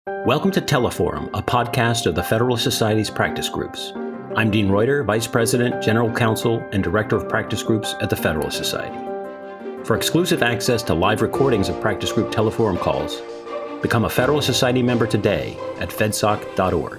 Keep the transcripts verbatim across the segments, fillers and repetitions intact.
Welcome to Teleforum, a podcast of the Federalist Society's practice groups. I'm Dean Reuter, Vice President, General Counsel, and Director of Practice Groups at the Federalist Society. For exclusive access to live recordings of practice group Teleforum calls, become a Federalist Society member today at fedsoc dot org.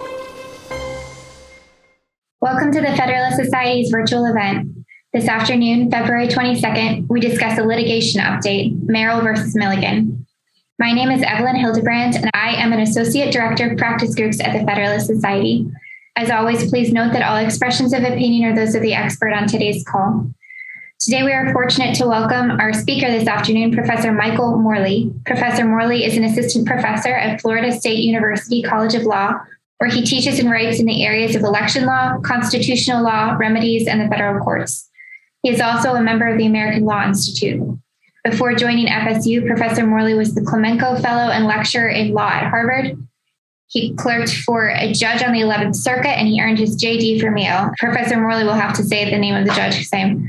Welcome to the Federalist Society's virtual event. This afternoon, February twenty-second, we discuss a litigation update, Merrill versus Milligan. My name is Evelyn Hildebrandt, and I am an Associate Director of Practice Groups at the Federalist Society. As always, please note that all expressions of opinion are those of the expert on today's call. Today, we are fortunate to welcome our speaker this afternoon, Professor Michael Morley. Professor Morley is an assistant professor at Florida State University College of Law, where he teaches and writes in the areas of election law, constitutional law, remedies, and the federal courts. He is also a member of the American Law Institute. Before joining F S U, Professor Morley was the Clemenko Fellow and Lecturer in Law at Harvard. He clerked for a judge on the eleventh Circuit, and he earned his J D from Yale. Professor Morley will have to say the name of the judge because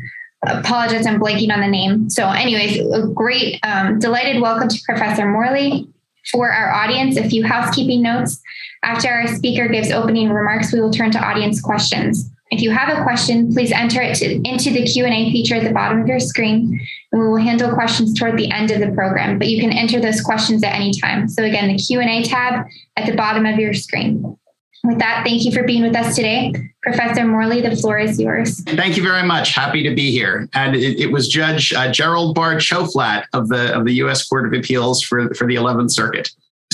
I apologize, I'm blanking on the name. So anyways, a great, um, delighted welcome to Professor Morley. For our audience, a few housekeeping notes. After our speaker gives opening remarks, we will turn to audience questions. If you have a question, please enter it to, into the Q and A feature at the bottom of your screen, and we will handle questions toward the end of the program, but you can enter those questions at any time. So again, the Q and A tab at the bottom of your screen. With that, thank you for being with us today. Professor Morley, the floor is yours. Thank you very much. Happy to be here. And it, it was Judge uh, Gerald Barr Choflat of the of the U S Court of Appeals for, for the eleventh Circuit.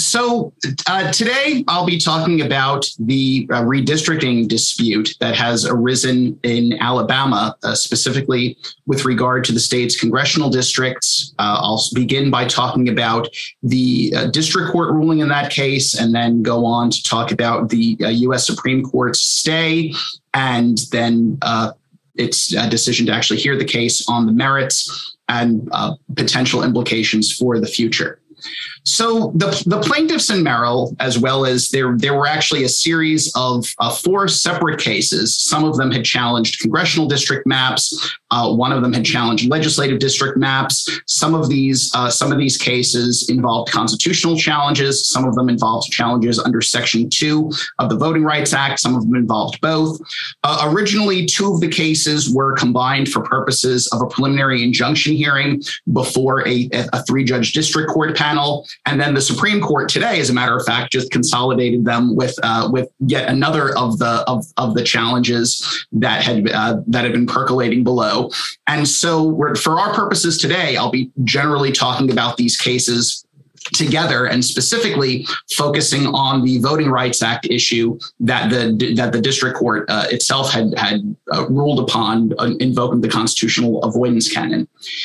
So uh, today I'll be talking about the uh, redistricting dispute that has arisen in Alabama, uh, specifically with regard to the state's congressional districts. Uh, I'll begin by talking about the uh, district court ruling in that case, and then go on to talk about the uh, U S Supreme Court's stay, and then uh, its uh, decision to actually hear the case on the merits and uh, potential implications for the future. So the, the plaintiffs in Merrill, as well as there, there were actually a series of uh, four separate cases. Some of them had challenged congressional district maps. Uh, one of them had challenged legislative district maps. Some of these, uh, some of these cases involved constitutional challenges. Some of them involved challenges under Section two of the Voting Rights Act. Some of them involved both. Uh, originally, two of the cases were combined for purposes of a preliminary injunction hearing before a, a three-judge district court panel. And then the Supreme Court today, as a matter of fact, just consolidated them with uh, with yet another of the of, of the challenges that had uh, that had been percolating below. And so we're, for our purposes today, I'll be generally talking about these cases together, and specifically focusing on the Voting Rights Act issue that the that the district court uh, itself had had uh, ruled upon, uh, invoking the constitutional avoidance canon.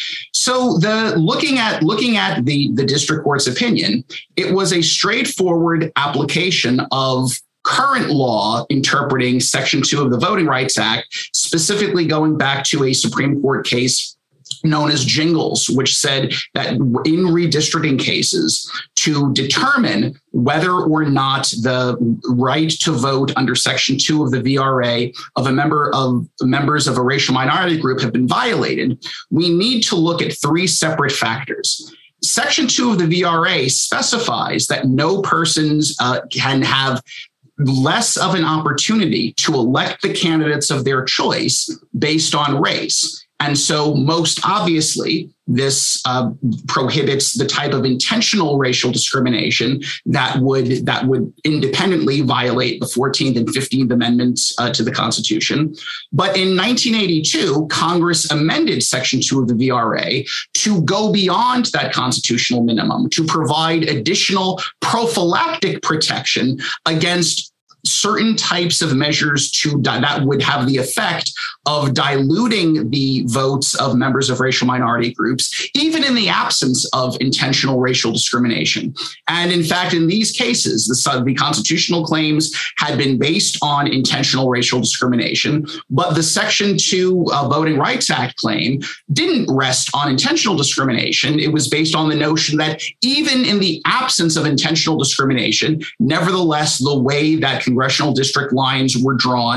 So the looking at looking at the the district court's opinion, it was a straightforward application of current law interpreting Section two of the Voting Rights Act, specifically going back to a Supreme Court case known as Jingles, which said that in redistricting cases, to determine whether or not the right to vote under Section two of the V R A of a member of members of a racial minority group have been violated, we need to look at three separate factors. Section two of the V R A specifies that no persons uh, can have less of an opportunity to elect the candidates of their choice based on race. And so most obviously, this uh, prohibits the type of intentional racial discrimination that would that would independently violate the fourteenth and fifteenth Amendments uh, to the Constitution. But in nineteen eighty-two, Congress amended Section two of the V R A to go beyond that constitutional minimum, to provide additional prophylactic protection against certain types of measures to that would have the effect of diluting the votes of members of racial minority groups, even in the absence of intentional racial discrimination. And in fact, in these cases, the, the constitutional claims had been based on intentional racial discrimination, but the Section two uh, Voting Rights Act claim didn't rest on intentional discrimination. It was based on the notion that even in the absence of intentional discrimination, nevertheless, the way that congressional district lines were drawn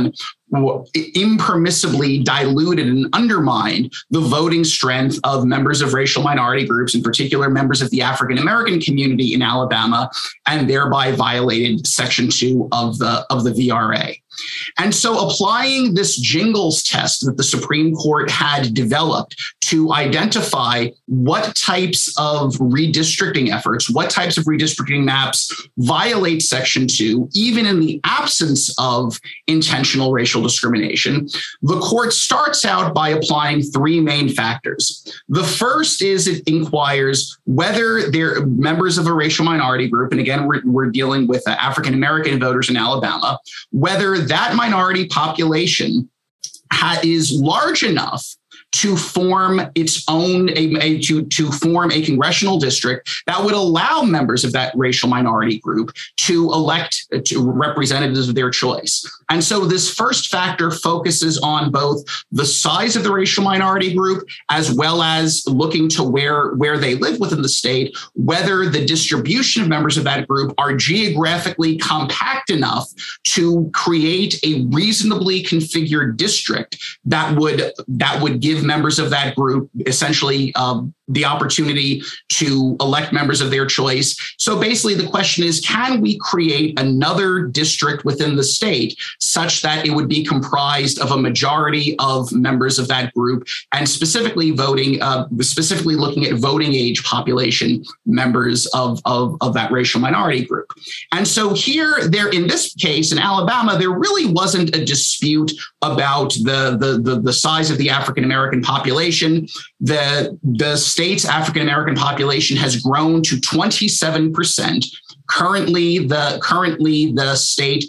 impermissibly diluted and undermined the voting strength of members of racial minority groups, in particular members of the African American community in Alabama, and thereby violated Section two of the, of the V R A. And so applying this Jingles test that the Supreme Court had developed to identify what types of redistricting efforts, what types of redistricting maps violate Section two, even in the absence of intentional racial discrimination, the court starts out by applying three main factors. The first is it inquires whether they're members of a racial minority group, and again, we're, we're dealing with uh, African American voters in Alabama, whether that minority population ha- is large enough to form its own, a, a, to, to form a congressional district that would allow members of that racial minority group to elect to representatives of their choice. And so this first factor focuses on both the size of the racial minority group, as well as looking to where, where they live within the state, whether the distribution of members of that group are geographically compact enough to create a reasonably configured district that would, that would give members of that group essentially um, the opportunity to elect members of their choice. So basically the question is, can we create another district within the state such that it would be comprised of a majority of members of that group, and specifically voting, uh, specifically looking at voting age population members of, of, of that racial minority group. And so here, there in this case in Alabama, there really wasn't a dispute about the, the, the, the size of the African American population. The, the state's African American population has grown to twenty-seven percent. Currently, the currently the state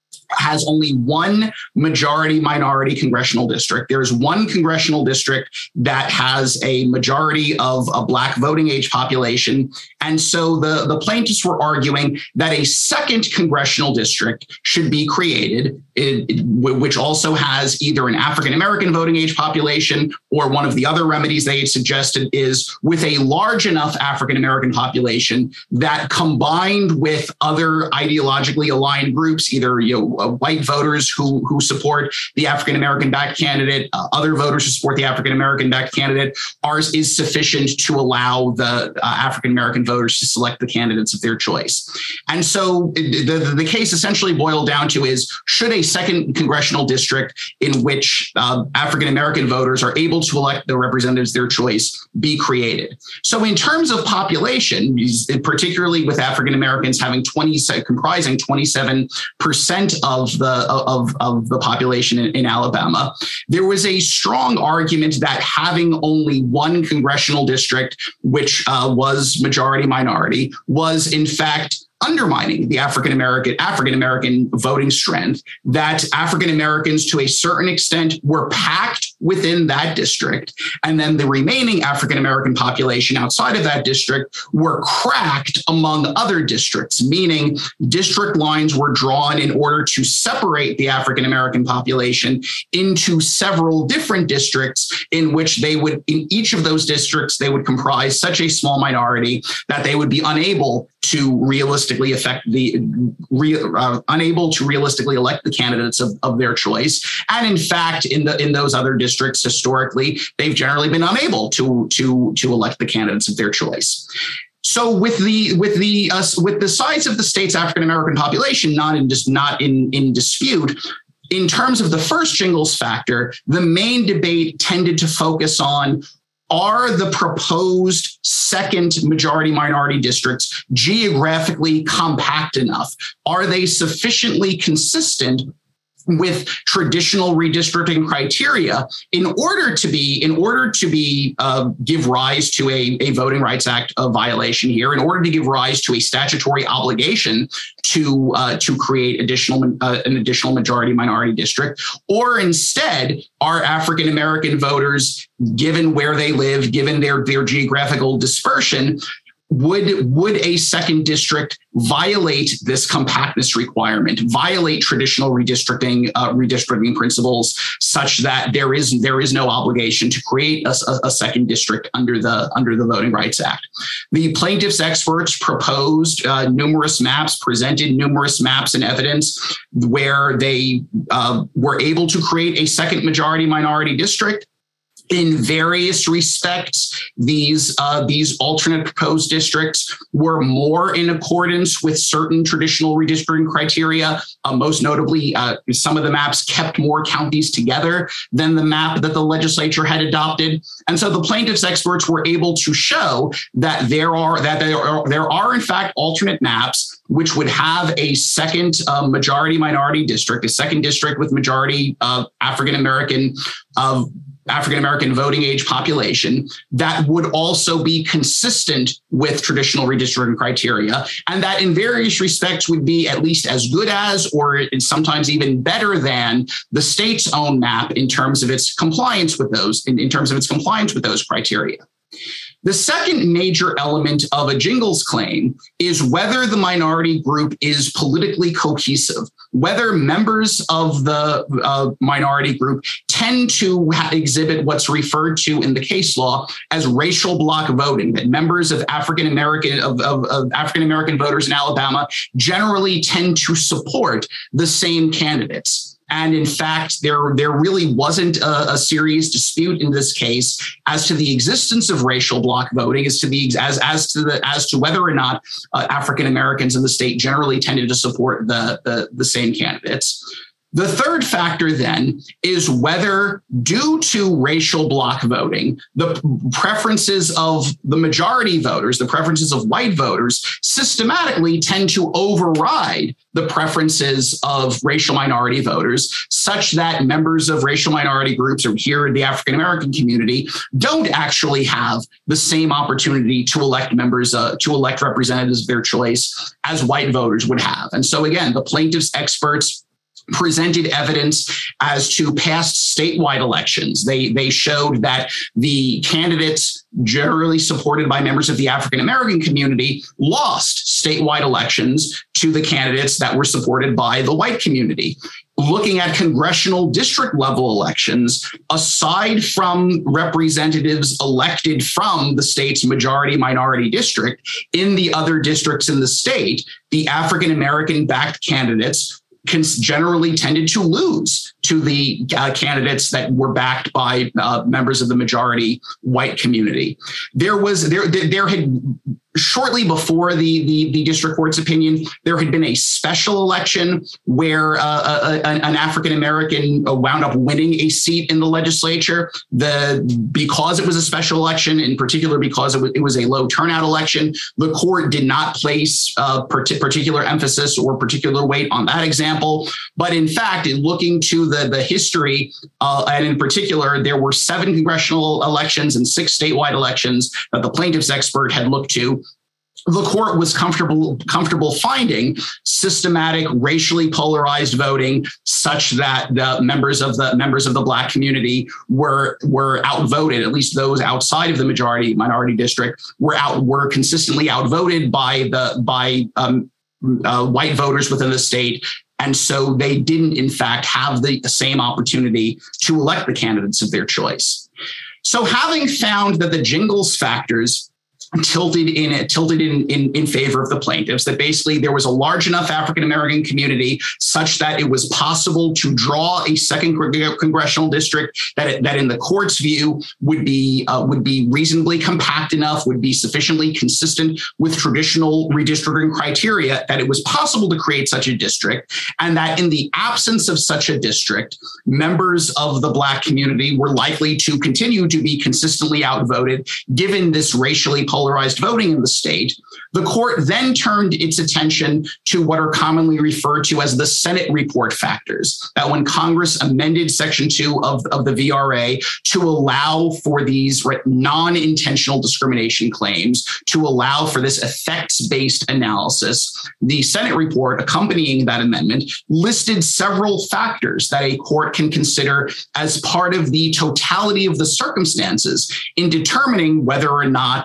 has only one majority minority congressional district. There is one congressional district that has a majority of a Black voting age population. And so the, the plaintiffs were arguing that a second congressional district should be created, it, it, which also has either an African American voting age population, or one of the other remedies they had suggested is with a large enough African American population that, combined with other ideologically aligned groups, either you know, Uh, white voters who who support the African American backed candidate, uh, other voters who support the African American backed candidate, ours is sufficient to allow the uh, African American voters to select the candidates of their choice. And so the, the, the case essentially boiled down to is, should a second congressional district in which uh, African American voters are able to elect the representatives of their choice be created? So in terms of population, particularly with African Americans having twenty, comprising twenty-seven percent of Of the of, of the population in, in Alabama, there was a strong argument that having only one congressional district, which uh, was majority minority, was in fact undermining the African American African American voting strength, that African Americans to a certain extent were packed within that district, and then the remaining African American population outside of that district were cracked among other districts, meaning district lines were drawn in order to separate the African American population into several different districts, in which they would, in each of those districts, they would comprise such a small minority that they would be unable to realistically affect the re, uh, unable to realistically elect the candidates of, of their choice. And in fact, in the in those other districts, historically, they've generally been unable to to to elect the candidates of their choice. So with the with the uh, with the size of the state's African American population not in just not in in dispute, in terms of the first Jingles factor, the main debate tended to focus on, are the proposed second majority minority districts geographically compact enough? Are they sufficiently consistent with traditional redistricting criteria in order to be in order to be uh, give rise to a, a Voting Rights Act uh, violation here, in order to give rise to a statutory obligation to uh, to create additional uh, an additional majority minority district? Or instead, are African American voters, given where they live, given their their geographical dispersion, would, would a second district violate this compactness requirement, violate traditional redistricting uh, redistricting principles, such that there is there is no obligation to create a, a second district under the under the Voting Rights Act? The plaintiffs' experts proposed uh, numerous maps, presented numerous maps and evidence where they uh, were able to create a second majority minority district. In various respects, these uh, these alternate proposed districts were more in accordance with certain traditional redistricting criteria. Uh, most notably, uh, some of the maps kept more counties together than the map that the legislature had adopted. And so the plaintiffs' experts were able to show that there are that there are, there are in fact alternate maps which would have a second uh, majority minority district, a second district with majority uh, African American uh, African American voting age population that would also be consistent with traditional redistricting criteria, and that in various respects would be at least as good as, or sometimes even better than, the state's own map in terms of its compliance with those, in, in terms of its compliance with those criteria. The second major element of a Jingles claim is whether the minority group is politically cohesive, whether members of the uh, minority group tend to ha- exhibit what's referred to in the case law as racial bloc voting, that members of African American of, of, of African American voters in Alabama generally tend to support the same candidates. And in fact, there, there really wasn't a, a serious dispute in this case as to the existence of racial bloc voting, as to the as as to the as to whether or not uh, African Americans in the state generally tended to support the, the the same candidates. The third factor then is whether, due to racial bloc voting, the preferences of the majority voters, the preferences of white voters, systematically tend to override the preferences of racial minority voters, such that members of racial minority groups, or here in the African American community, don't actually have the same opportunity to elect members, uh, to elect representatives of their choice as white voters would have. And so again, the plaintiffs' experts presented evidence as to past statewide elections. They, they showed that the candidates generally supported by members of the African American community lost statewide elections to the candidates that were supported by the white community. Looking at congressional district level elections, aside from representatives elected from the state's majority minority district, in the other districts in the state, the African American backed candidates generally tended to lose to the uh, candidates that were backed by uh, members of the majority white community. There was there there had shortly before the, the the district court's opinion, there had been a special election where uh, a, an African American wound up winning a seat in the legislature. The because it was a special election, in particular because it was, it was a low turnout election, the court did not place uh, particular emphasis or particular weight on that example. But in fact, in looking to the the history, uh, and in particular, there were seven congressional elections and six statewide elections that the plaintiff's expert had looked to. The court was comfortable comfortable finding systematic, racially polarized voting, such that the members of the members of the Black community were were outvoted. At least those outside of the majority minority district were out were consistently outvoted by the by um, uh, white voters within the state. And so they didn't, in fact, have the same opportunity to elect the candidates of their choice. So having found that the Jingles factors tilted in it, tilted in, in, in favor of the plaintiffs, that basically there was a large enough African-American community such that it was possible to draw a second congressional district that, it, that in the court's view would be, uh, would be reasonably compact enough, would be sufficiently consistent with traditional redistricting criteria, that it was possible to create such a district, and that in the absence of such a district, members of the Black community were likely to continue to be consistently outvoted, given this racially polarized polarized voting in the state. The court then turned its attention to what are commonly referred to as the Senate report factors, that when Congress amended Section two of, of the V R A to allow for these right, non-intentional discrimination claims, to allow for this effects-based analysis, the Senate report accompanying that amendment listed several factors that a court can consider as part of the totality of the circumstances in determining whether or not uh,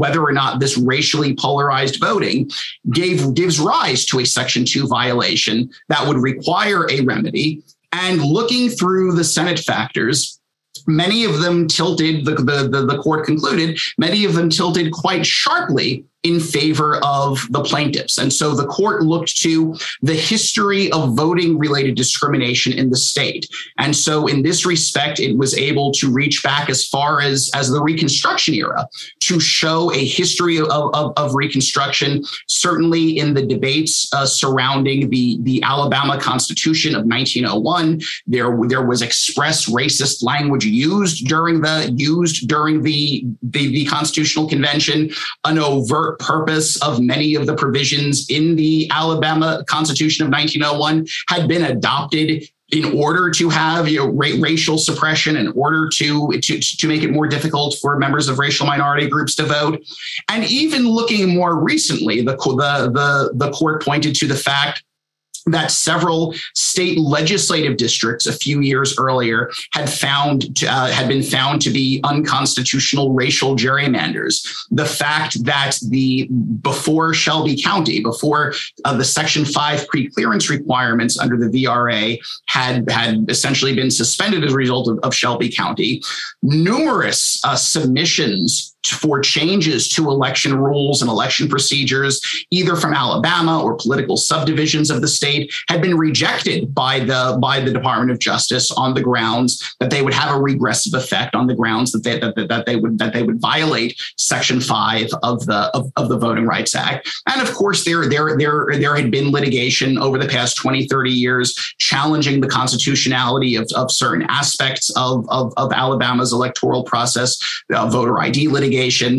whether or not this racially polarized voting gave gives rise to a Section two violation that would require a remedy. And looking through the Senate factors, many of them tilted, the, the, the, the court concluded, many of them tilted quite sharply in favor of the plaintiffs. And so the court looked to the history of voting related discrimination in the state. And so in this respect, it was able to reach back as far as, as the Reconstruction era to show a history of, of, of Reconstruction, certainly in the debates uh, surrounding the, the Alabama Constitution of nineteen oh one. There, there was express racist language used during the used during the, the, the Constitutional Convention, an overt purpose of many of the provisions in the Alabama Constitution of nineteen oh one had been adopted in order to have, you know, ra- racial suppression, in order to, to, to make it more difficult for members of racial minority groups to vote. And even looking more recently, the, the, the, the court pointed to the fact that several state legislative districts a few years earlier had found to, uh, had been found to be unconstitutional racial gerrymanders. The fact that the before Shelby County, before uh, the Section five pre-clearance requirements under the V R A had had essentially been suspended as a result of, of Shelby County, numerous uh, submissions for changes to election rules and election procedures, either from Alabama or political subdivisions of the state, had been rejected by the by the Department of Justice on the grounds that they would have a regressive effect, on the grounds that they that, that they would that they would violate Section five of the of, of the Voting Rights Act. And of course, there there there there had been litigation over the past twenty, thirty years challenging the constitutionality of, of certain aspects of, of, of Alabama's electoral process, uh, voter I D litigation.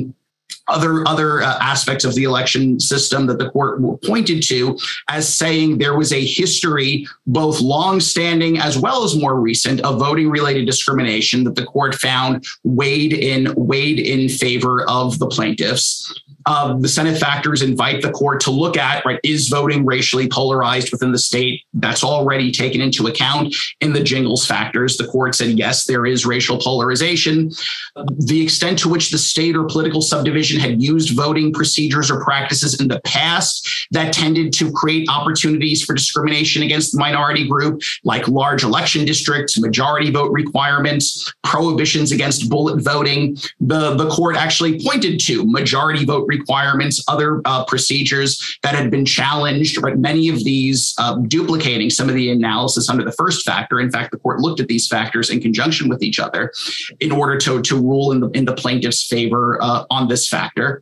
Other other uh, aspects of the election system that the court pointed to as saying there was a history, both longstanding as well as more recent, of voting-related discrimination that the court found weighed in weighed in favor of the plaintiffs. Uh, the Senate factors invite the court to look at, right, is voting racially polarized within the state? That's already taken into account in the Jingles factors. The court said, yes, there is racial polarization. The extent to which the state or political subdivision had used voting procedures or practices in the past that tended to create opportunities for discrimination against the minority group, like large election districts, majority vote requirements, prohibitions against bullet voting. The, the court actually pointed to majority vote requirements, other uh, procedures that had been challenged, but many of these uh, duplicating some of the analysis under the first factor. In fact, the court looked at these factors in conjunction with each other in order to, to rule in the, in the plaintiff's favor uh, on this factor.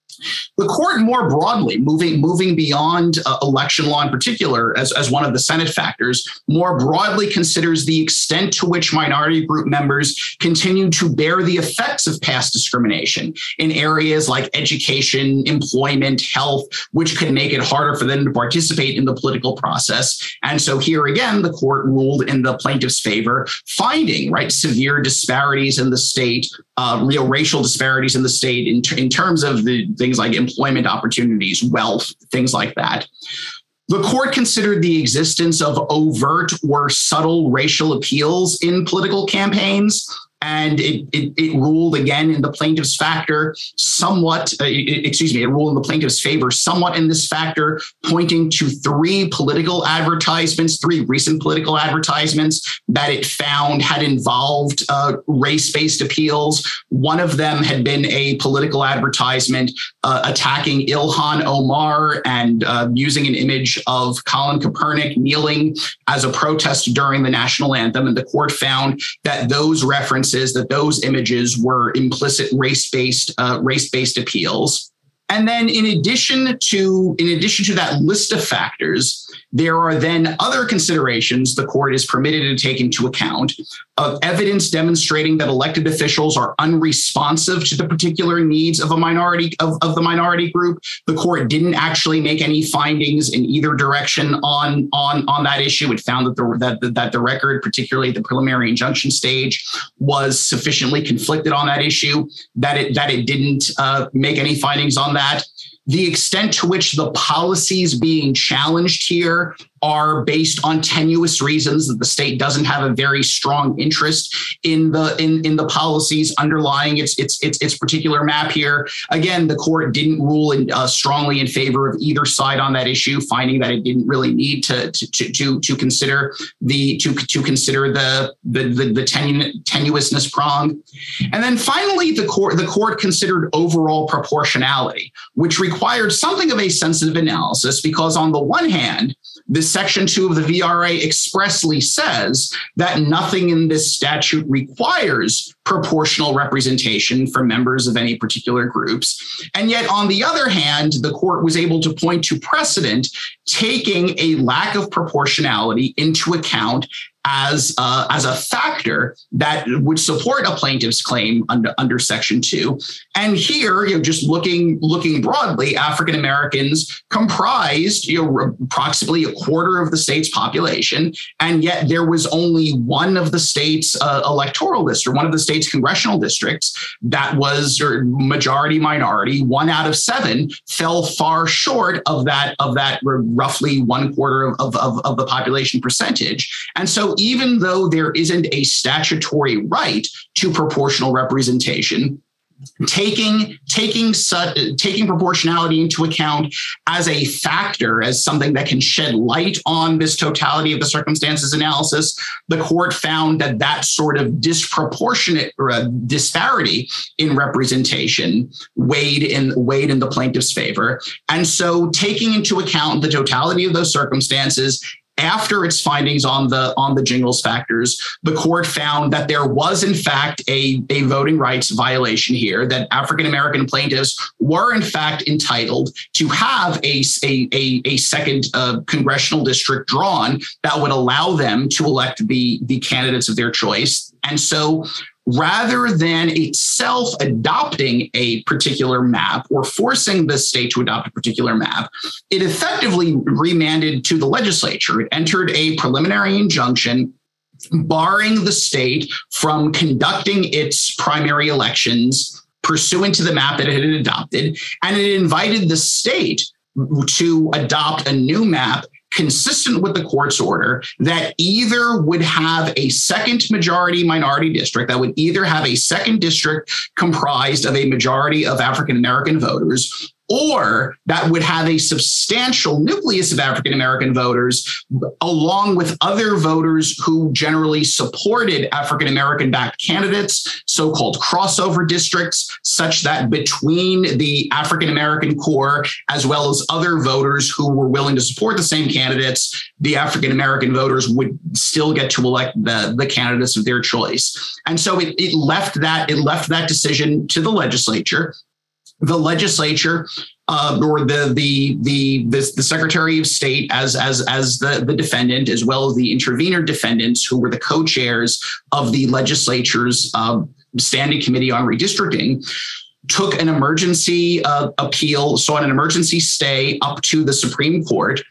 The court more broadly, moving moving beyond uh, election law in particular, as, as one of the Senate factors, more broadly considers the extent to which minority group members continue to bear the effects of past discrimination in areas like education, employment, health, which could make it harder for them to participate in the political process. And so here again, the court ruled in the plaintiff's favor, finding, right, severe disparities in the state, uh, real racial disparities in the state in, t- in terms of the things like employment opportunities, wealth, things like that. The court considered the existence of overt or subtle racial appeals in political campaigns, and it, it, it ruled again in the plaintiff's factor somewhat, uh, it, excuse me, it ruled in the plaintiff's favor somewhat in this factor, pointing to three political advertisements, three recent political advertisements that it found had involved uh, race-based appeals. One of them had been a political advertisement uh, attacking Ilhan Omar and uh, using an image of Colin Kaepernick kneeling as a protest during the national anthem. And the court found that those references that those images were implicit race-based uh, race-based appeals. And then in addition to in addition to that list of factors, there are then other considerations the court is permitted to take into account of evidence demonstrating that elected officials are unresponsive to the particular needs of a minority of, of the minority group. The court didn't actually make any findings in either direction on, on, on that issue. It found that the, that, that the record, particularly the preliminary injunction stage, was sufficiently conflicted on that issue, that it, that it didn't uh, make any findings on that. The extent to which the policies being challenged here are based on tenuous reasons that the state doesn't have a very strong interest in the in, in the policies underlying its its its its particular map here. Again, the court didn't rule in, uh, strongly in favor of either side on that issue, finding that it didn't really need to to to to consider the to to consider the the the, the tenu- tenuousness prong. And then finally, the court the court considered overall proportionality, which required something of a sensitive analysis, because on the one hand, the Section two of the V R A expressly says that nothing in this statute requires proportional representation for members of any particular groups. And yet, on the other hand, the court was able to point to precedent taking a lack of proportionality into account as uh, as a factor that would support a plaintiff's claim under, under Section two. And here, you know, just looking looking broadly, African Americans comprised, you know, approximately a quarter of the state's population, and yet there was only one of the state's uh, electoral district, one of the state's congressional districts that was or majority minority. One out of seven fell far short of that of that roughly one quarter of of, of the population percentage, and so. Even though there isn't a statutory right to proportional representation, taking taking taking proportionality into account as a factor, as something that can shed light on this totality of the circumstances analysis, the court found that that sort of disproportionate or a disparity in representation weighed in weighed in the plaintiff's favor. And so, taking into account the totality of those circumstances, after its findings on the on the Jingles factors, the court found that there was, in fact, a, a voting rights violation here, that African-American plaintiffs were, in fact, entitled to have a, a, a, a second uh, congressional district drawn that would allow them to elect the, the candidates of their choice. And so, rather than itself adopting a particular map or forcing the state to adopt a particular map, it effectively remanded to the legislature. It entered a preliminary injunction barring the state from conducting its primary elections pursuant to the map that it had adopted, and it invited the state to adopt a new map consistent with the court's order that either would have a second majority minority district, that would either have a second district comprised of a majority of African-American voters, or that would have a substantial nucleus of African-American voters, along with other voters who generally supported African-American backed candidates, so-called crossover districts, such that between the African-American core, as well as other voters who were willing to support the same candidates, the African-American voters would still get to elect the, the candidates of their choice. And so it, it left that, it left that decision to the legislature. The legislature, uh, or the the the the, the Secretary of State, as as as the, the defendant, as well as the intervenor defendants, who were the co-chairs of the legislature's uh, Standing Committee on Redistricting, took an emergency uh, appeal, sought an emergency stay up to the Supreme Court.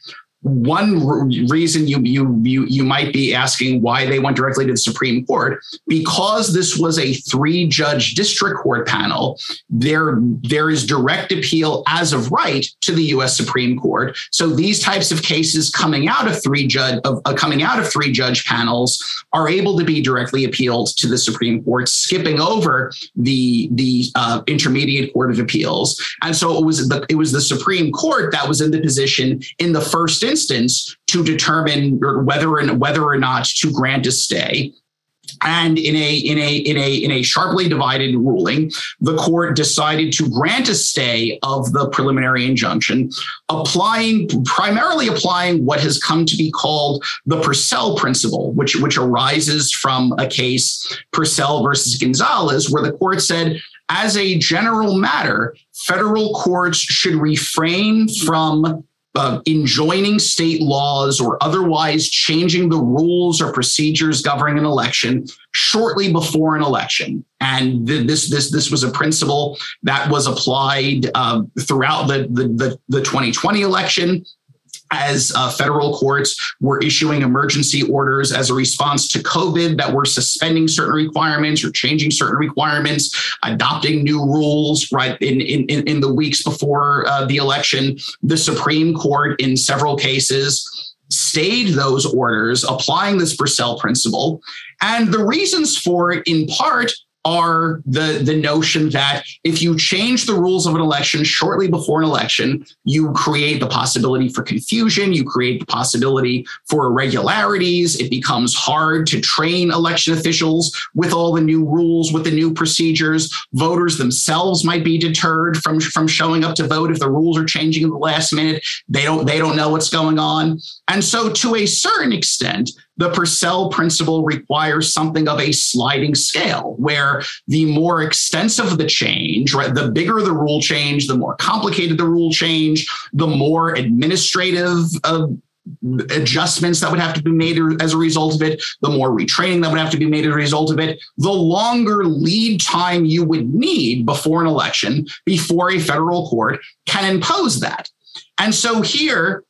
One reason you you you you might be asking why they went directly to the Supreme Court, because this was a three-judge district court panel. There there is direct appeal as of right to the U S Supreme Court. So these types of cases coming out of three judge of uh, coming out of three judge panels are able to be directly appealed to the Supreme Court, skipping over the the uh, Intermediate Court of Appeals. And so it was the it was the Supreme Court that was in the position in the first instance to determine whether and whether or not to grant a stay. And in a in a in a in a sharply divided ruling, the court decided to grant a stay of the preliminary injunction, applying primarily applying what has come to be called the Purcell principle, which which arises from a case, Purcell versus Gonzalez, where the court said, as a general matter, federal courts should refrain from Uh, enjoining state laws or otherwise changing the rules or procedures governing an election shortly before an election. And th- this this this was a principle that was applied uh, throughout the, the the the twenty twenty election, as uh, federal courts were issuing emergency orders as a response to COVID that were suspending certain requirements or changing certain requirements, adopting new rules right in, in, in the weeks before uh, the election. The Supreme Court, in several cases, stayed those orders, applying this Purcell principle. And the reasons for it, in part, are the, the notion that if you change the rules of an election shortly before an election, you create the possibility for confusion, you create the possibility for irregularities. It becomes hard to train election officials with all the new rules, with the new procedures. Voters themselves might be deterred from, from showing up to vote if the rules are changing at the last minute. They don't, they don't know what's going on. And so to a certain extent, the Purcell principle requires something of a sliding scale, where the more extensive the change, right, the bigger the rule change, the more complicated the rule change, the more administrative uh, adjustments that would have to be made as a result of it, the more retraining that would have to be made as a result of it, the longer lead time you would need before an election, before a federal court can impose that. And so here,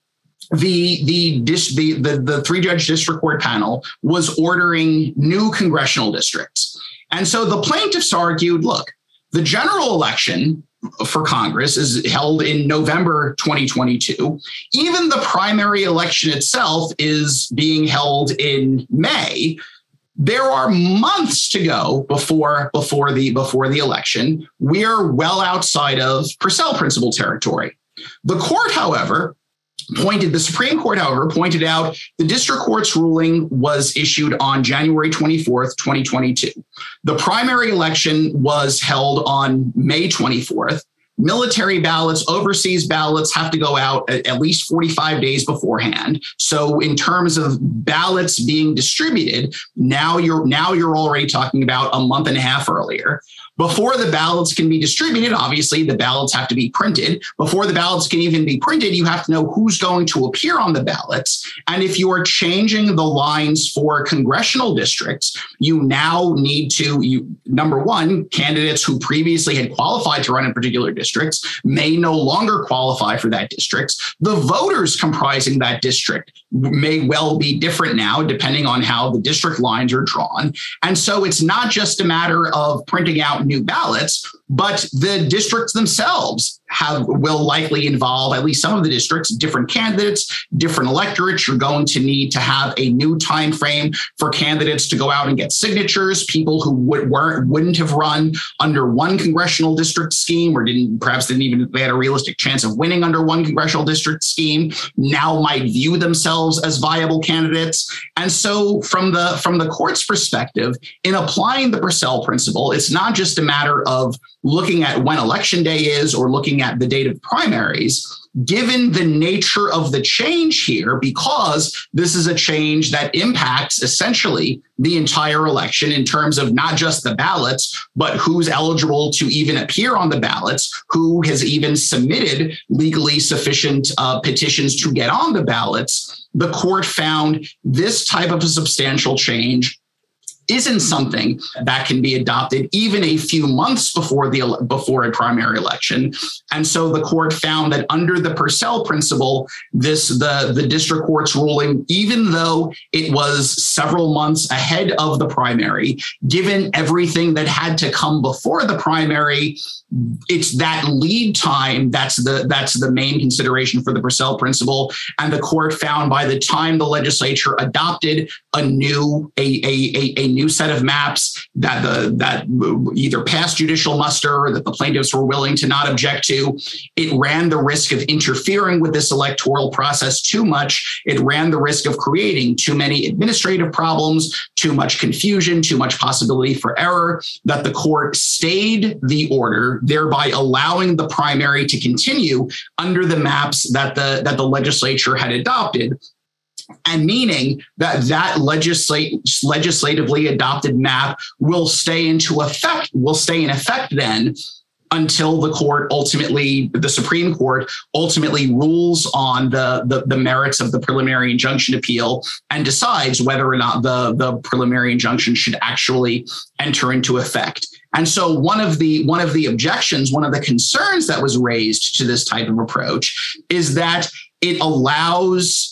The the, the the the three-judge district court panel was ordering new congressional districts. And so the plaintiffs argued, look, the general election for Congress is held in November twenty twenty-two. Even the primary election itself is being held in May. There are months to go before, before, the, before the election. We're well outside of Purcell principle territory. The court, however, pointed, the Supreme Court, however, pointed out the district court's ruling was issued on January twenty-fourth, twenty twenty-two. The primary election was held on May twenty-fourth. Military ballots, overseas ballots have to go out at, at least forty-five days beforehand. So in terms of ballots being distributed, now you're now you're already talking about a month and a half earlier. Before the ballots can be distributed, obviously the ballots have to be printed. Before the ballots can even be printed, you have to know who's going to appear on the ballots. And if you are changing the lines for congressional districts, you now need to, you, number one, candidates who previously had qualified to run in particular districts may no longer qualify for that district. The voters comprising that district may well be different now, depending on how the district lines are drawn. And so it's not just a matter of printing out new ballots, but the districts themselves have will likely involve, at least some of the districts, different candidates, different electorates. You're going to need to have a new time frame for candidates to go out and get signatures. People who would, weren't wouldn't have run under one congressional district scheme, or didn't perhaps didn't even they had a realistic chance of winning under one congressional district scheme, now might view themselves as viable candidates. And so from the from the court's perspective, in applying the Purcell principle, it's not just a matter of looking at when election day is or looking at the date of primaries. Given the nature of the change here, because this is a change that impacts essentially the entire election in terms of not just the ballots, but who's eligible to even appear on the ballots, who has even submitted legally sufficient uh, petitions to get on the ballots, the court found this type of a substantial change isn't something that can be adopted even a few months before the before a primary election. And so the court found that under the Purcell principle, this the, the district court's ruling, even though it was several months ahead of the primary, given everything that had to come before the primary, it's that lead time that's the that's the main consideration for the Purcell principle. And the court found by the time the legislature adopted a new a a, a, a new set of maps that the that either passed judicial muster or that the plaintiffs were willing to not object to, it ran the risk of interfering with this electoral process too much. It ran the risk of creating too many administrative problems, too much confusion, too much possibility for error, that the court stayed the order, thereby allowing the primary to continue under the maps that the that the legislature had adopted, and meaning that that legislate, legislatively adopted map will stay into effect, will stay in effect then until the court ultimately, the Supreme Court ultimately rules on the, the, the merits of the preliminary injunction appeal and decides whether or not the, the preliminary injunction should actually enter into effect. And so one of the one of the objections, one of the concerns that was raised to this type of approach is that it allows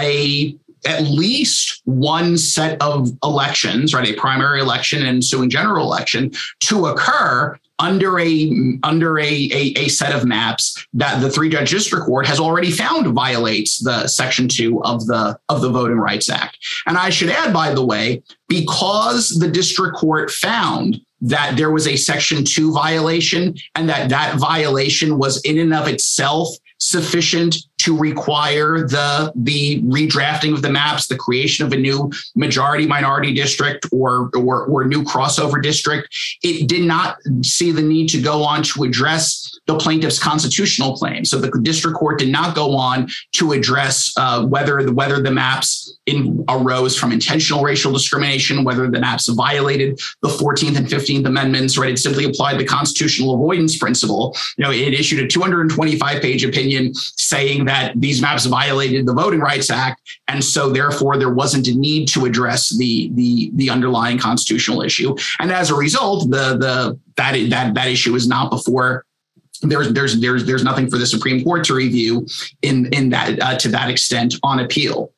a at least one set of elections, right, a primary election and ensuing general election, to occur under a under a, a, a set of maps that the three-judge district court has already found violates the Section two of the of the Voting Rights Act. And I should add, by the way, because the district court found that there was a Section two violation and that that violation was in and of itself sufficient to require the the redrafting of the maps, the creation of a new majority minority district or, or, or new crossover district, it did not see the need to go on to address the plaintiff's constitutional claim. So the district court did not go on to address uh, whether, the, whether the maps in, arose from intentional racial discrimination, whether the maps violated the fourteenth and fifteenth Amendments, right? It simply applied the constitutional avoidance principle. You know, it issued a two hundred twenty-five page opinion saying that these maps violated the Voting Rights Act. And so therefore there wasn't a need to address the, the, the underlying constitutional issue. And as a result, the, the, that, that, that issue is not before There's there's there's there's nothing for the Supreme Court to review in in that uh, to that extent on appeal.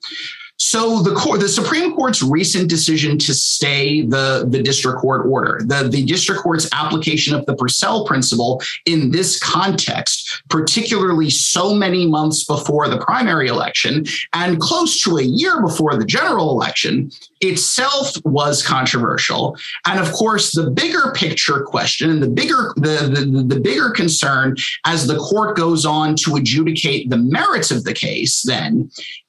So the court, the Supreme Court's recent decision to stay the, the district court order, the, the district court's application of the Purcell principle in this context, particularly so many months before the primary election and close to a year before the general election, itself was controversial. And of course, the bigger picture question and the bigger the, the, the bigger concern as the court goes on to adjudicate the merits of the case then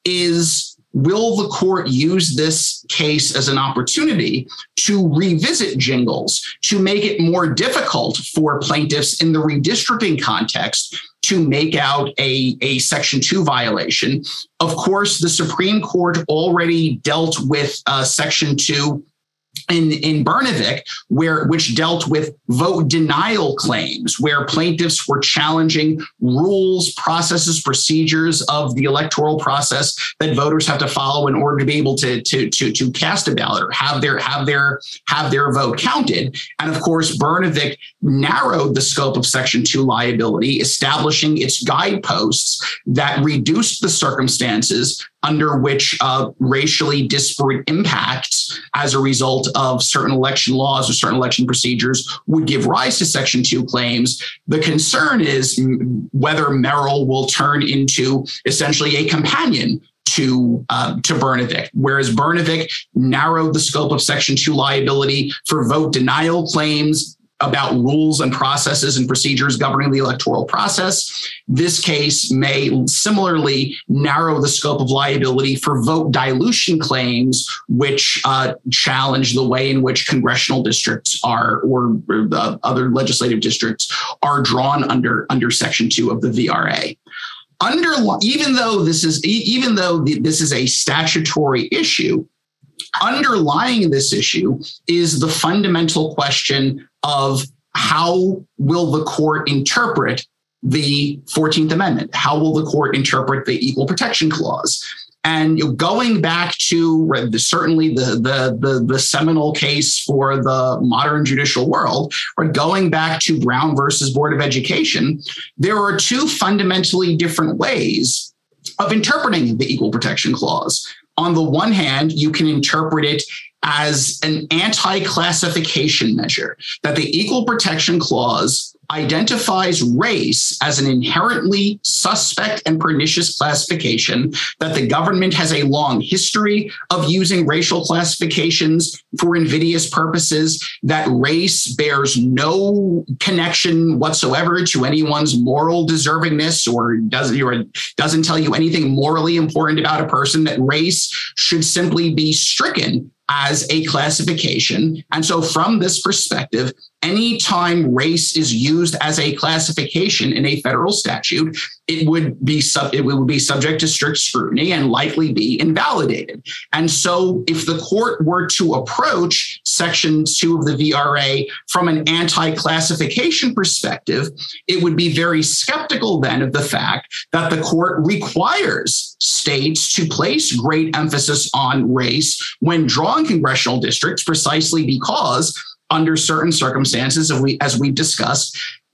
is, will the court use this case as an opportunity to revisit Jingles, to make it more difficult for plaintiffs in the redistricting context to make out a, a Section two violation? Of course, the Supreme Court already dealt with uh, Section two in, in Brnovich, where which dealt with vote denial claims, where plaintiffs were challenging rules, processes, procedures of the electoral process that voters have to follow in order to be able to, to, to, to cast a ballot or have their have their have their vote counted. And of course, Brnovich narrowed the scope of Section two liability, establishing its guideposts that reduced the circumstances under which uh, racially disparate impacts as a result of certain election laws or certain election procedures would give rise to Section two claims. The concern is whether Merrill will turn into essentially a companion to uh, to Brnovich, whereas Brnovich narrowed the scope of Section two liability for vote denial claims about rules and processes and procedures governing the electoral process. This case may similarly narrow the scope of liability for vote dilution claims, which uh, challenge the way in which congressional districts are, or, or the other legislative districts are drawn under, under Section two of the V R A. Under, even though this is, even though this is a statutory issue, underlying this issue is the fundamental question of how will the court interpret the fourteenth Amendment? How will the court interpret the Equal Protection Clause? And going back to certainly the, the, the, the seminal case for the modern judicial world, or going back to Brown versus Board of Education, there are two fundamentally different ways of interpreting the Equal Protection Clause. On the one hand, you can interpret it as an anti-classification measure, that the Equal Protection Clause identifies race as an inherently suspect and pernicious classification, that the government has a long history of using racial classifications for invidious purposes, that race bears no connection whatsoever to anyone's moral deservingness or doesn't, or doesn't tell you anything morally important about a person, that race should simply be stricken as a classification. And so from this perspective, anytime race is used as a classification in a federal statute, it would be sub, it would be subject to strict scrutiny and likely be invalidated. And so if the court were to approach Section two of the V R A from an anti-classification perspective, it would be very skeptical then of the fact that the court requires states to place great emphasis on race when drawing congressional districts, precisely because under certain circumstances, as we as we've discussed,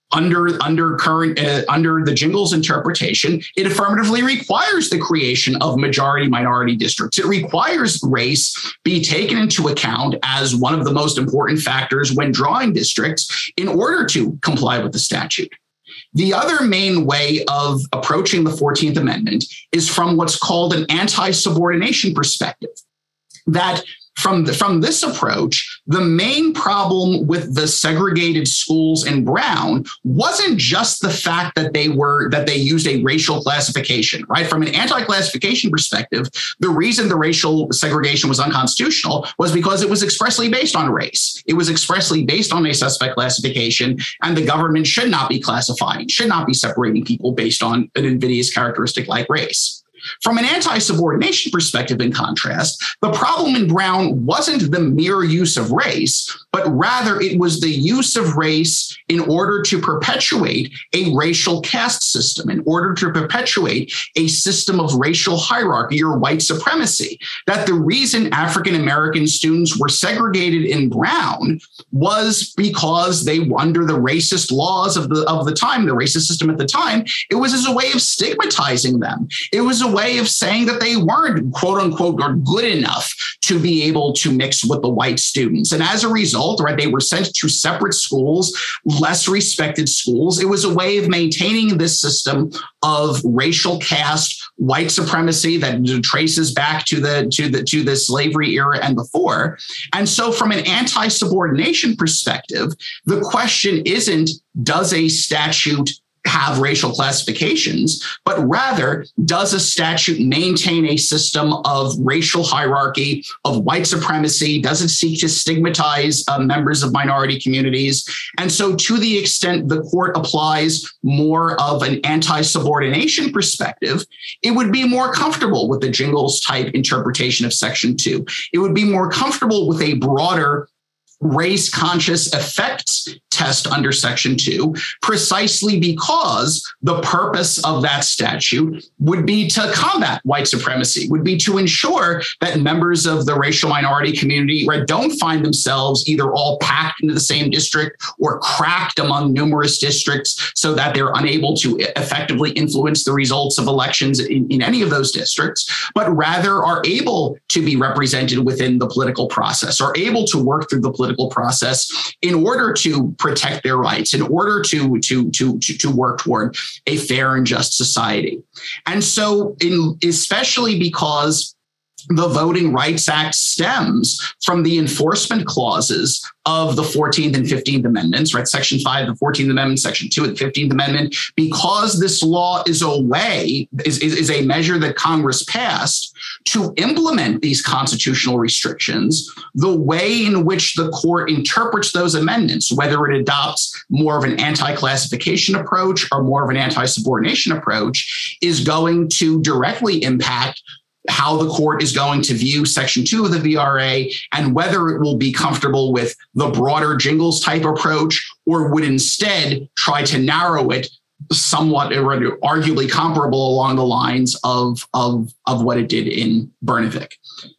under under current uh, under the Jingles interpretation, it affirmatively requires the creation of majority minority districts. It requires race be taken into account as one of the most important factors when drawing districts in order to comply with the statute. The other main way of approaching the fourteenth Amendment is from what's called an anti-subordination perspective. That From, the, from this approach, the main problem with the segregated schools in Brown wasn't just the fact that they were that they used a racial classification, right? From an anti-classification perspective, the reason the racial segregation was unconstitutional was because it was expressly based on race. It was expressly based on a suspect classification, and the government should not be classifying, should not be separating people based on an invidious characteristic like race. From an anti-subordination perspective, in contrast, the problem in Brown wasn't the mere use of race, but rather it was the use of race in order to perpetuate a racial caste system, in order to perpetuate a system of racial hierarchy or white supremacy. That the reason African American students were segregated in Brown was because they, under the racist laws of the, of the time, the racist system at the time, it was as a way of stigmatizing them. It was a way of saying that they weren't, quote unquote, or good enough to be able to mix with the white students. And as a result, right, they were sent to separate schools, less respected schools. It was a way of maintaining this system of racial caste, white supremacy that traces back to the to the to the slavery era and before. And so from an anti-subordination perspective, the question isn't, does a statute have racial classifications, but rather, does a statute maintain a system of racial hierarchy, of white supremacy? Does it seek to stigmatize uh, members of minority communities? And so to the extent the court applies more of an anti-subordination perspective, it would be more comfortable with the Jingles type interpretation of Section two. It would be more comfortable with a broader race-conscious effects test under Section two, precisely because the purpose of that statute would be to combat white supremacy, would be to ensure that members of the racial minority community, right, don't find themselves either all packed into the same district or cracked among numerous districts so that they're unable to effectively influence the results of elections in, in any of those districts, but rather are able to be represented within the political process, are able to work through the political process in order to protect their rights, in order to, to, to, to, to work toward a fair and just society. And so, in, especially because the Voting Rights Act stems from the enforcement clauses of the fourteenth and fifteenth Amendments, right? Section five of the fourteenth Amendment, Section two of the fifteenth Amendment, because this law is a way, is, is, is a measure that Congress passed to implement these constitutional restrictions, the way in which the court interprets those amendments, whether it adopts more of an anti-classification approach or more of an anti-subordination approach, is going to directly impact how the court is going to view Section two of the V R A and whether it will be comfortable with the broader Jingles type approach or would instead try to narrow it somewhat, arguably comparable along the lines of, of, of what it did in Brnovich.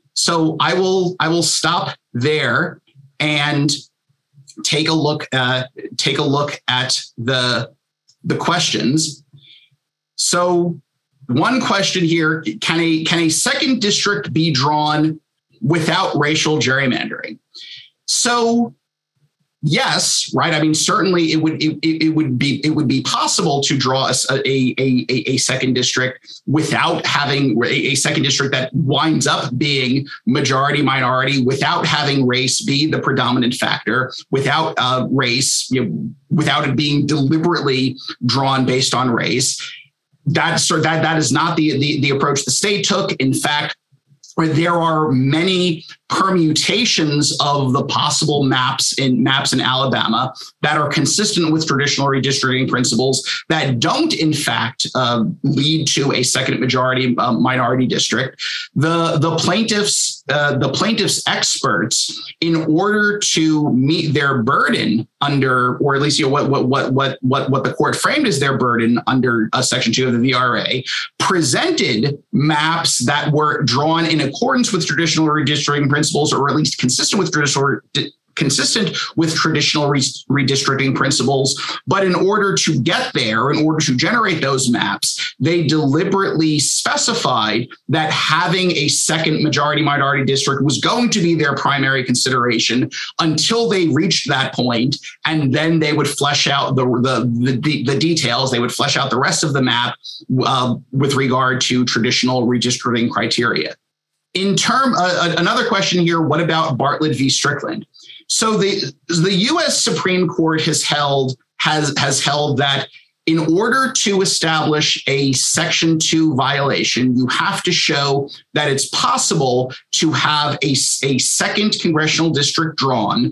So I will I will stop there and take a look uh, take a look at the the questions. So one question here, can a can a second district be drawn without racial gerrymandering? So yes, right. I mean, certainly it would it, it would be it would be possible to draw a, a, a, a second district without having a, a second district that winds up being majority minority, without having race be the predominant factor, without uh, race, you know, without it being deliberately drawn based on race. That's that that is not the, the the approach the state took. In fact, there are many permutations of the possible maps in maps in Alabama that are consistent with traditional redistricting principles that don't, in fact, uh, lead to a second majority uh, minority district. The the plaintiffs uh, the plaintiffs experts, in order to meet their burden under, or at least you know what what what what what what the court framed as their burden under uh, Section two of the V R A, presented maps that were drawn in accordance with traditional redistricting principles, or at least consistent with traditional consistent with traditional re- redistricting principles. But in order to get there, in order to generate those maps, they deliberately specified that having a second majority minority district was going to be their primary consideration until they reached that point, and then they would flesh out the the the, the details. They would flesh out the rest of the map uh, with regard to traditional redistricting criteria. In term, uh, another question here: what about Bartlett v. Strickland? So the the U S Supreme Court has held has has held that in order to establish a Section two violation, you have to show that it's possible to have a, a second congressional district drawn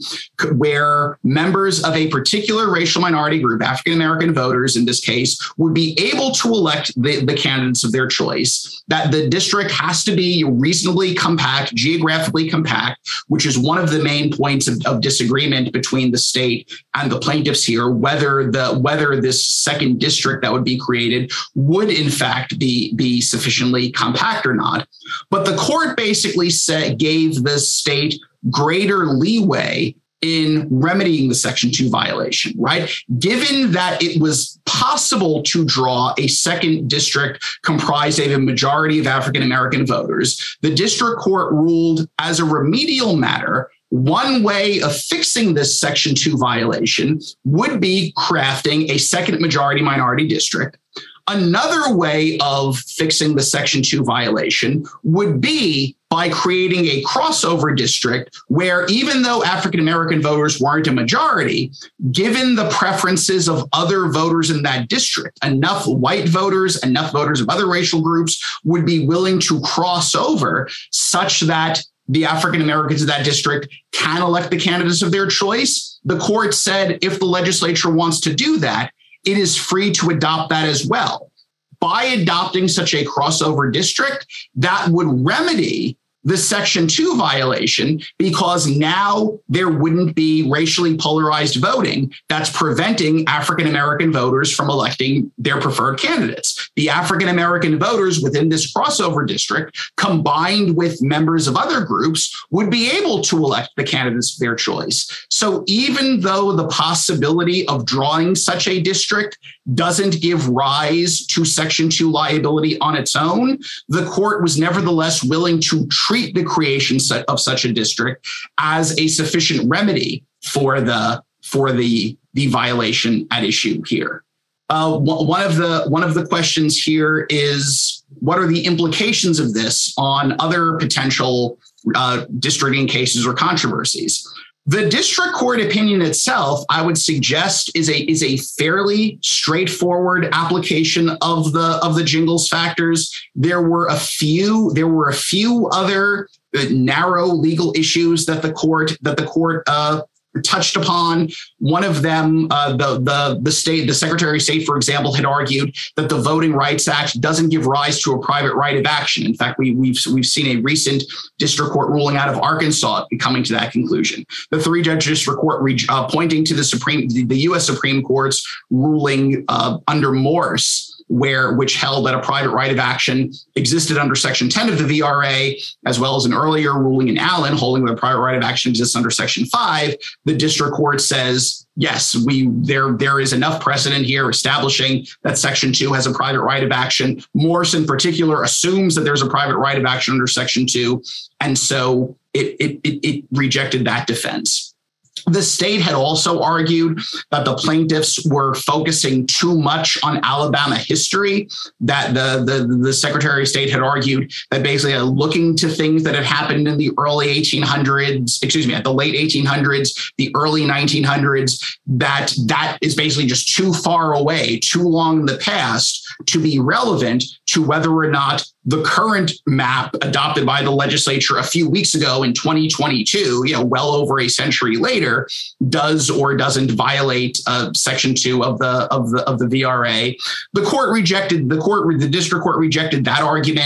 where members of a particular racial minority group, African-American voters in this case, would be able to elect the, the candidates of their choice, that the district has to be reasonably compact, geographically compact, which is one of the main points of, of disagreement between the state and the plaintiffs here, whether the whether this second district that would be created would in fact be, be sufficiently compact or not. But the court basically said, gave the state greater leeway in remedying the Section two violation, right? Given that it was possible to draw a second district comprised of a majority of African-American voters, the district court ruled as a remedial matter, one way of fixing this Section two violation would be crafting a second majority minority district. Another way of fixing the Section two violation would be by creating a crossover district where, even though African-American voters weren't a majority, given the preferences of other voters in that district, enough white voters, enough voters of other racial groups would be willing to cross over such that the African Americans of that district can elect the candidates of their choice. The court said if the legislature wants to do that, it is free to adopt that as well. By adopting such a crossover district, that would remedy the Section two violation, because now there wouldn't be racially polarized voting that's preventing African-American voters from electing their preferred candidates. The African-American voters within this crossover district, combined with members of other groups, would be able to elect the candidates of their choice. So even though the possibility of drawing such a district doesn't give rise to Section two liability on its own, the court was nevertheless willing to treat the creation of such a district as a sufficient remedy for the for the the violation at issue here. Uh, one of the one of the questions here is, what are the implications of this on other potential uh, districting cases or controversies? The district court opinion itself, I would suggest, is a is a fairly straightforward application of the of the Jingles factors. There were a few there were a few other narrow legal issues that the court that the court uh, touched upon. One of them, uh, the the the state, the Secretary of State, for example, had argued that the Voting Rights Act doesn't give rise to a private right of action. In fact, we, we've we've seen a recent district court ruling out of Arkansas coming to that conclusion. The three-judge district court uh, pointing to the Supreme, the U S Supreme Court's ruling uh, under Morse, where which held that a private right of action existed under Section ten of the V R A, as well as an earlier ruling in Allen holding that a private right of action exists under Section five. The district court says, yes, we there there is enough precedent here establishing that Section two has a private right of action. Morse in particular assumes that there's a private right of action under Section two, and so it it it, it rejected that defense. The state had also argued that the plaintiffs were focusing too much on Alabama history, that the, the, the Secretary of State had argued that basically uh, looking to things that had happened in the early eighteen hundreds, excuse me, at the late eighteen hundreds, the early nineteen hundreds, that that is basically just too far away, too long in the past to be relevant to whether or not the current map adopted by the legislature a few weeks ago in twenty twenty-two, you know, well over a century later, does or doesn't violate uh, Section two of the of the of the V R A. The court rejected the court the district court rejected that argument.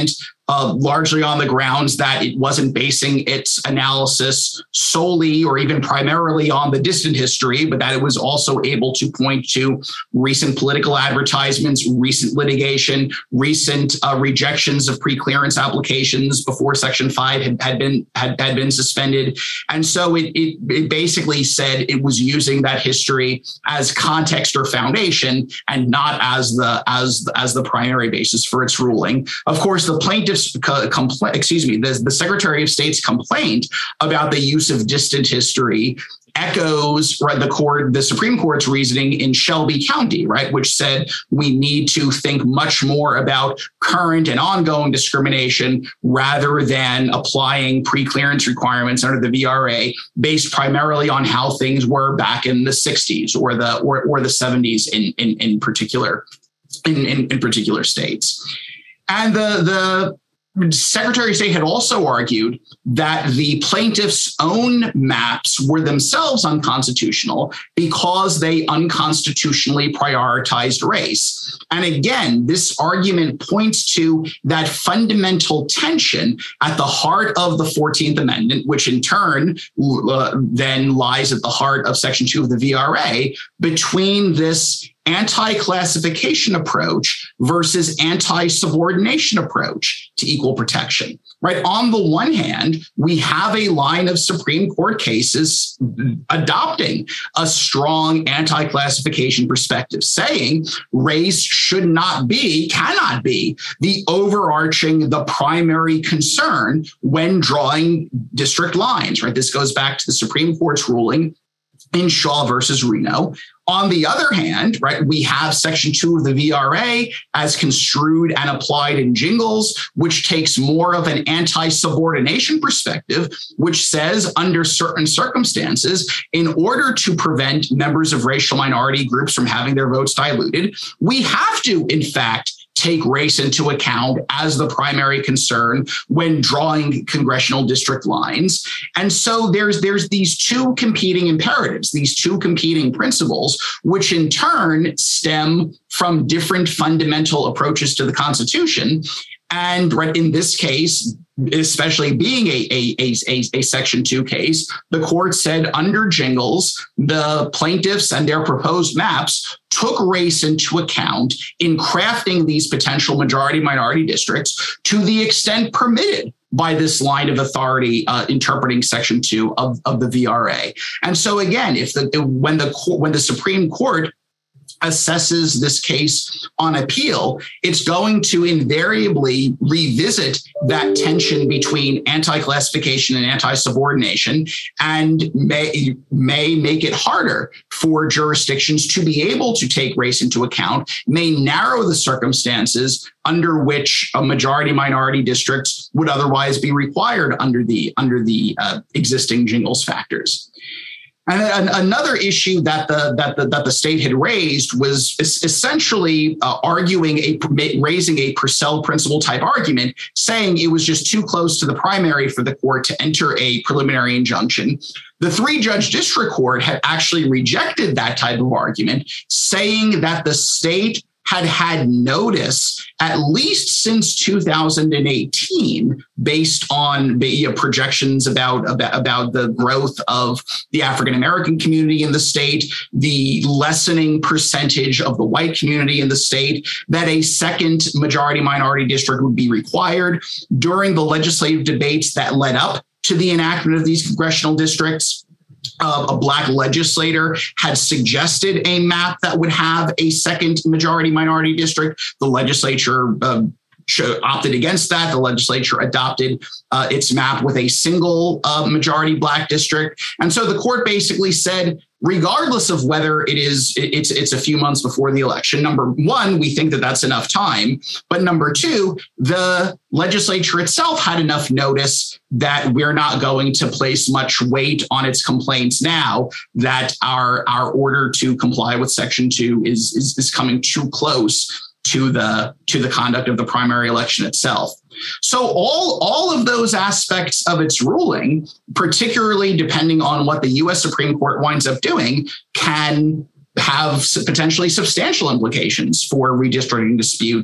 uh, largely on the grounds that it wasn't basing its analysis solely or even primarily on the distant history, but that it was also able to point to recent political advertisements, recent litigation, recent uh, rejections of pre-clearance applications before Section five had, had been had, had been suspended. And so it, it, it basically said it was using that history as context or foundation and not as the as as the primary basis for its ruling. Of course, the plaintiffs compl- excuse me, the, the Secretary of State's complaint about the use of distant history echoes right, the court, the Supreme Court's reasoning in Shelby County, right, which said we need to think much more about current and ongoing discrimination rather than applying pre-clearance requirements under the V R A based primarily on how things were back in the sixties or the or, or the seventies in in, in particular in, in, in particular states. And the the Secretary of State had also argued that the plaintiffs' own maps were themselves unconstitutional because they unconstitutionally prioritized race. And again, this argument points to that fundamental tension at the heart of the fourteenth Amendment, which in turn uh, then lies at the heart of Section two of the V R A, between this anti-classification approach versus anti-subordination approach to equal protection, right? On the one hand, we have a line of Supreme Court cases adopting a strong anti-classification perspective, saying race should not be, cannot be the overarching, the primary concern when drawing district lines, right? This goes back to the Supreme Court's ruling in Shaw versus Reno. On the other hand, right, we have Section two of the V R A as construed and applied in Jingles, which takes more of an anti-subordination perspective, which says under certain circumstances, in order to prevent members of racial minority groups from having their votes diluted, we have to, in fact, take race into account as the primary concern when drawing congressional district lines. And so there's there's these two competing imperatives, these two competing principles, which in turn stem from different fundamental approaches to the Constitution. And right in this case, especially being a, a, a, a Section two case, the court said under Jingles, the plaintiffs and their proposed maps took race into account in crafting these potential majority-minority districts to the extent permitted by this line of authority uh, interpreting Section two of, of the V R A. And so again, if the when the when the Supreme Court assesses this case on appeal, it's going to invariably revisit that tension between anti-classification and anti-subordination and may, may make it harder for jurisdictions to be able to take race into account, may narrow the circumstances under which a majority minority districts would otherwise be required under the, under the uh, existing Jingles factors. And another issue that the that the that the state had raised was essentially uh, arguing a raising a Purcell principle type argument, saying it was just too close to the primary for the court to enter a preliminary injunction. The three-judge district court had actually rejected that type of argument, saying that the state had had notice at least since two thousand eighteen, based on the uh, projections about, about, about the growth of the African-American community in the state, the lessening percentage of the white community in the state, that a second majority-minority district would be required. During the legislative debates that led up to the enactment of these congressional districts, Uh, a Black legislator had suggested a map that would have a second majority minority district. The legislature uh, opted against that. The legislature adopted uh, its map with a single uh, majority Black district. And so the court basically said, regardless of whether it is, it's, it's a few months before the election, number one, we think that that's enough time. But number two, the legislature itself had enough notice that we're not going to place much weight on its complaints now, that our, our order to comply with Section two is, is, is coming too close to the, to the conduct of the primary election itself. So all, all of those aspects of its ruling, particularly depending on what the U S Supreme Court winds up doing, can have potentially substantial implications for redistricting disputes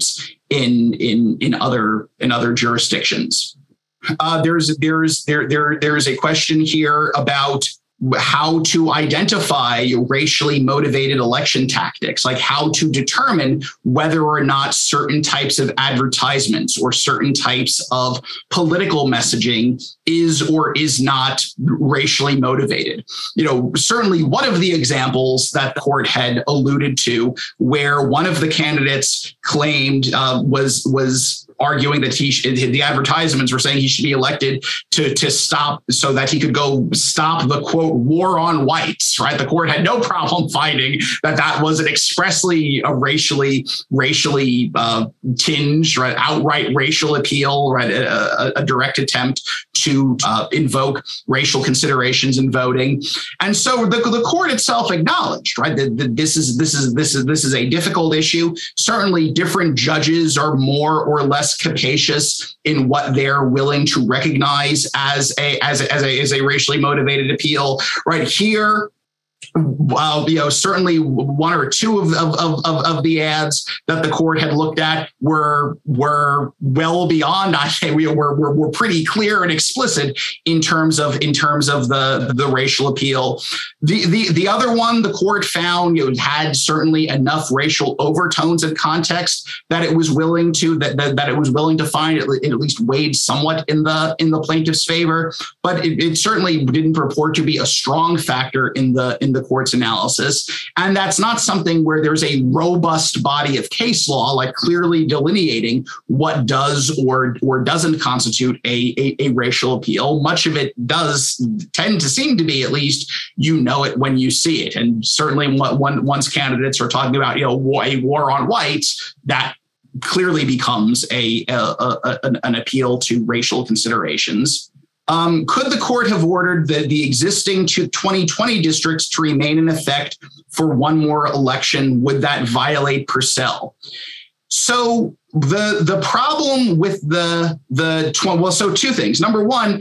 in in in other in other jurisdictions. Uh, there's there's there there there is a question here about how to identify racially motivated election tactics, like how to determine whether or not certain types of advertisements or certain types of political messaging is or is not racially motivated. You know, certainly one of the examples that the court had alluded to, where one of the candidates claimed uh, was was arguing that he should, the advertisements were saying he should be elected to, to stop so that he could go stop the, quote, war on whites, right? The court had no problem finding that that was an expressly a racially, racially uh, tinged, right, outright racial appeal, right, a, a direct attempt to uh, invoke racial considerations in voting. And so the, the court itself acknowledged, right, that, that this is this is this is this is a difficult issue. Certainly different judges are more or less capacious in what they're willing to recognize as a as a, as a, as a racially motivated appeal. Right here, well, you know, certainly one or two of, of, of, of the ads that the court had looked at were were well beyond, I think we were, were, were pretty clear and explicit in terms of in terms of the, the racial appeal. The, the the other one, the court found, you know, had certainly enough racial overtones and context that it was willing to that that, that it was willing to find it, it at least weighed somewhat in the in the plaintiff's favor, but it, it certainly didn't purport to be a strong factor in the in the court's analysis. And that's not something where there's a robust body of case law, like clearly delineating what does or or doesn't constitute a, a, a racial appeal. Much of it does tend to seem to be, at least, you know it when you see it. And certainly when, once candidates are talking about, you know, a war on whites, that clearly becomes a, a, a an, an appeal to racial considerations. Um, could the court have ordered the, the existing twenty twenty districts to remain in effect for one more election? Would that violate Purcell? So the the problem with the the well, so two things. Number one,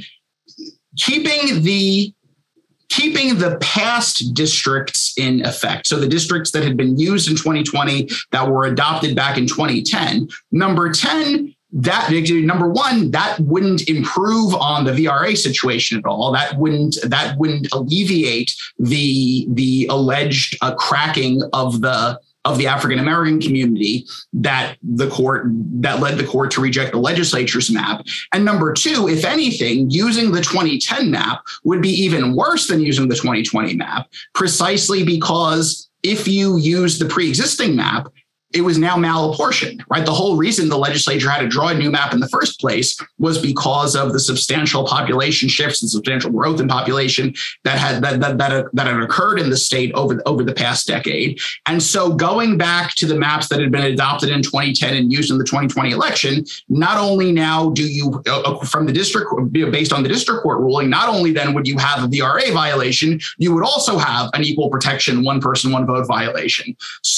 keeping the keeping the past districts in effect. So the districts that had been used in twenty twenty that were adopted back in twenty ten. Number ten. That number one, that wouldn't improve on the V R A situation at all. That wouldn't that wouldn't alleviate the the alleged uh, cracking of the of the African American community that the court that led the court to reject the legislature's map. And number two, if anything, using the twenty ten map would be even worse than using the twenty twenty map, precisely because if you use the pre-existing map, it was now malapportioned, right? The whole reason the legislature had to draw a new map in the first place was because of the substantial population shifts and substantial growth in population that had that that that, that had occurred in the state over over the past decade. And so going back to the maps that had been adopted in twenty ten and used in the twenty twenty election, not only now do you, uh, from the district, based on the district court ruling, not only then would you have a V R A violation, you would also have an equal protection, one person, one vote violation.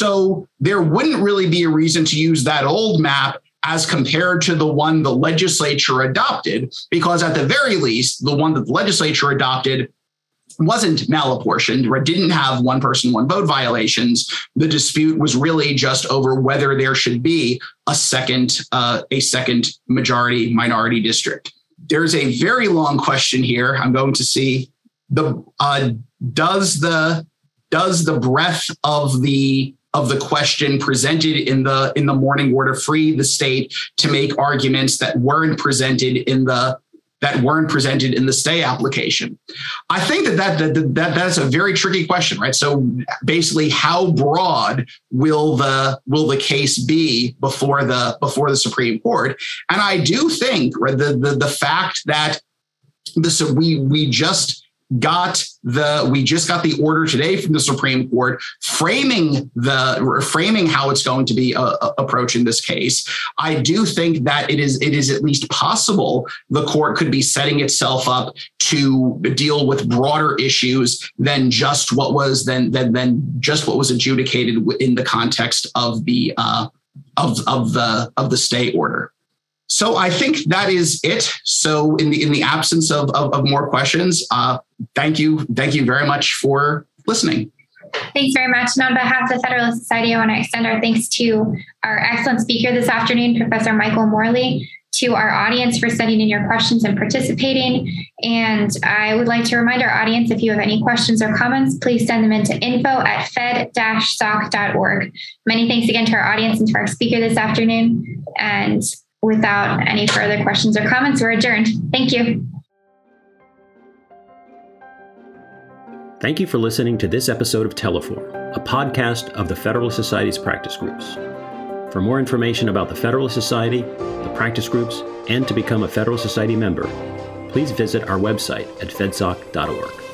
So there wouldn't really be a reason to use that old map as compared to the one the legislature adopted, because at the very least, the one that the legislature adopted wasn't malapportioned, or didn't have one person, one vote violations. The dispute was really just over whether there should be a second, uh, a second majority minority district. There's a very long question here. I'm going to see the uh, does the does the breadth of the of the question presented in the in the morning order free the state to make arguments that weren't presented in the that weren't presented in the stay application? I think that that, that that that's a very tricky question, right? So basically, how broad will the will the case be before the before the Supreme Court? And I do think, right, the the the fact that this we we just got the we just got the order today from the Supreme Court framing the framing how it's going to be uh, approaching this case. I do think that it is it is at least possible the court could be setting itself up to deal with broader issues than just what was then than than just what was adjudicated in the context of the uh, of of the of the stay order. So I think that is it. So in the in the absence of of, of more questions, uh, thank you, thank you very much for listening. Thanks very much. And on behalf of the Federalist Society, I want to extend our thanks to our excellent speaker this afternoon, Professor Michael Morley, to our audience for sending in your questions and participating. And I would like to remind our audience, if you have any questions or comments, please send them into info at fed dash soc dot org. Many thanks again to our audience and to our speaker this afternoon. And without any further questions or comments, we're adjourned. Thank you. Thank you for listening to this episode of Teleforum, a podcast of the Federalist Society's practice groups. For more information about the Federalist Society, the practice groups, and to become a Federalist Society member, please visit our website at fedsoc dot org.